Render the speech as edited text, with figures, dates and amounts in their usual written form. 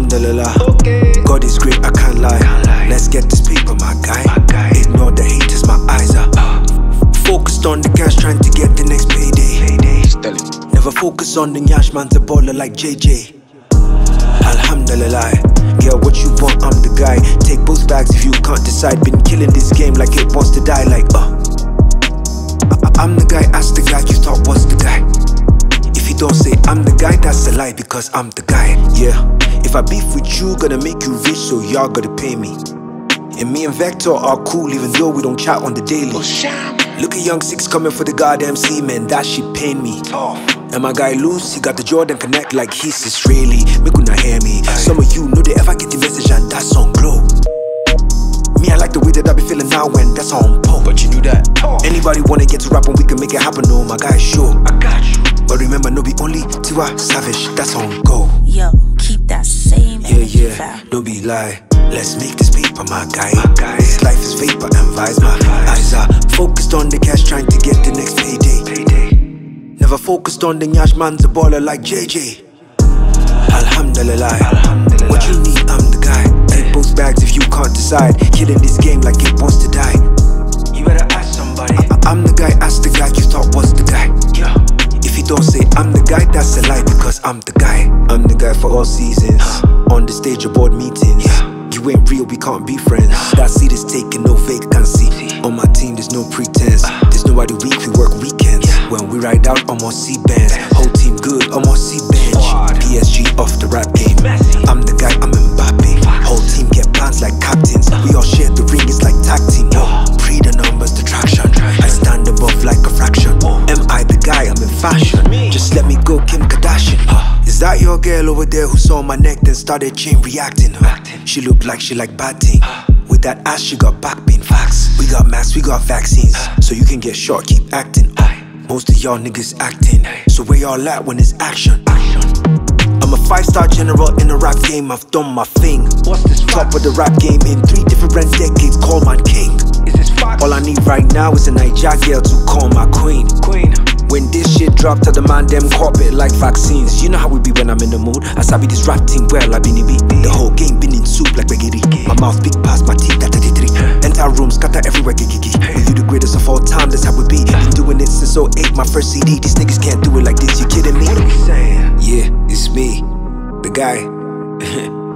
Alhamdulillah, God is great, I can't lie. Let's get this paper, my guy. Ignore the haters, my eyes are focused on the cash, trying to get the next payday. Never focus on the nyash, man's a baller like JJ. Alhamdulillah, get what you want, I'm the guy. Take both bags if you can't decide. Been killing this game like it wants to die, like I'm the guy, ask the guy you thought was the guy. If you don't say I'm the guy, that's a lie, because I'm the guy. Yeah, if I beef with you, gonna make you rich, so y'all gotta pay me. And me and Vector are cool, even though we don't chat on the daily. Look at Young Six coming for the goddamn C, man, that shit pain me. And my guy Loose, he got the Jordan Connect like he's Israeli. Make una hear me. Some of you know they ever get the message and that's on glow. Me, I like the way that I be feeling now when that's on pole. But you knew that. Anybody wanna get to rap and we can make it happen, no, my guy, sure. I got you. But remember, no be only Tiwa Savage, that's on go. Yo, keep that same energy, fam. Don't be lie. Let's make this paper, my guy. This life is vapor and vibes, my eyes are focused on the cash, trying to get the next payday. Never focused on the nyash, man's a baller like JJ. Alhamdulillah, what you need, I'm the guy. Take both bags if you can't decide. Killing this game like it wants to die. You better ask somebody. I'm the guy, ask the guy you thought was the guy. If you don't say I'm the guy, that's a lie, because I'm the guy. I'm the guy for all seasons. On the stage of board meetings. You ain't real, we can't be friends. That seat is taking no vacancy. On my team, there's no pretense. There's nobody weak, we work weekends. When we ride out, I'm on C-bands. Whole team good, I'm on C-bench. PSG off the rap game. I'm the guy, I'm Mbappe. Whole team get plans like captains. We all share the ring, it's like tag team. Pre the numbers, the traction. I stand above like a fraction. Am I the guy, I'm in fashion. Just let me go, Kim Kardashian. Is that your girl over there who saw my neck then started chain reacting? She looked like she like batting. With that ass she got back pain. Facts. We got masks, we got vaccines. So you can get shot, keep acting. Most of y'all niggas acting. So where y'all at when it's action? I'm a 5-star general in the rap game, I've done my thing. Top of the rap game in 3 different decades, call my king. All I need right now is a Niger girl to call my queen. When this shit drop, tell the man them cop it like vaccines. You know how we be when I'm in the mood. I sabi this rap thing well, I been in beat. The whole game been in soup like spaghetti. My mouth big past my teeth, that 33. Entire room, scatter everywhere, gigi. When you the greatest of all time, that's how we be. Been doing it since 08, my first CD. These niggas can't do it like this, you kidding me? What are we saying? Yeah, it's me, the guy.